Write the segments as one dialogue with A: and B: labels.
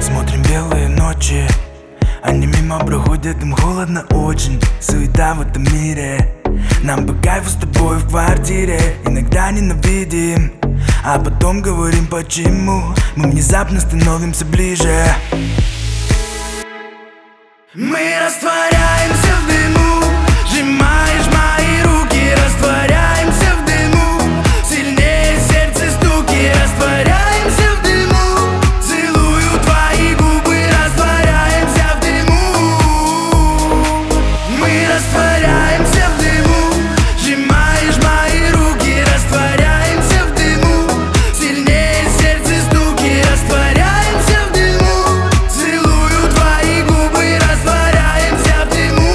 A: Смотрим белые ночи, они мимо проходят, им холодно очень. Суета в этом мире, нам по кайфу с тобой в квартире. Иногда ненавидим, а потом говорим почему. Мы внезапно становимся ближе. Мы растворяемся в дыму, сжимаешь мои руки. Растворяемся в дыму, сильнее сердце стуки. Растворяемся в дыму, целую твои губы. Растворяемся в дыму. Мы растворяемся в дыму, сжимаешь мои руки. Растворяемся в дыму, сильнее сердце стуки. Растворяемся в дыму, целую твои губы. Растворяемся в дыму.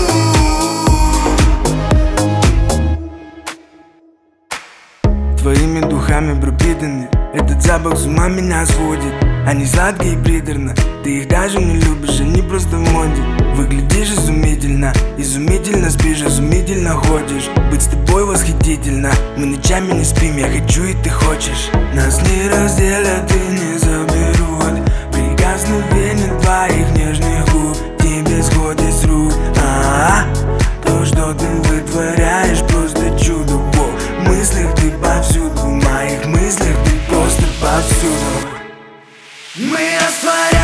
A: Твоими духами пропитаны, этот запах с ума меня сводит. Они сладкие и приторно, ты их даже не любишь, они просто в моде. Выглядишь изумительно, изумительно спишь, изумительно ходишь. Быть с тобой восхитительно, мы ночами не спим, я хочу и ты хочешь. Нас не разделят и не заберут прикосновение твоих нежных губ. Тебе сходит с рук, то, что ты вытворяешь, просто чудо. В мыслях ты повсюду, в моих мыслях ты просто повсюду. Мы растворяемся.